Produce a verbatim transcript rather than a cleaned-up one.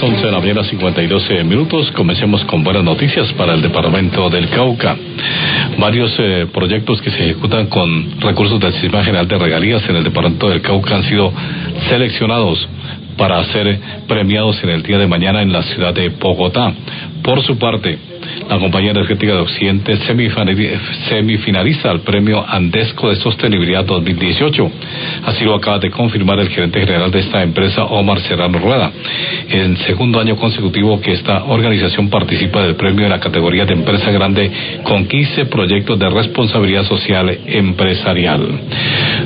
las once de la mañana, cincuenta y dos minutos. Comencemos con buenas noticias para el departamento del Cauca. Varios eh, proyectos que se ejecutan con recursos del Sistema General de Regalías en el departamento del Cauca han sido seleccionados para ser premiados en el día de mañana en la ciudad de Bogotá. Por su parte, la compañía energética de Occidente semifinaliza el premio Andesco de Sostenibilidad dos mil dieciocho. Así lo acaba de confirmar el gerente general de esta empresa, Omar Serrano Rueda. En segundo año consecutivo que esta organización participa del premio en la categoría de empresa grande con quince proyectos de responsabilidad social empresarial.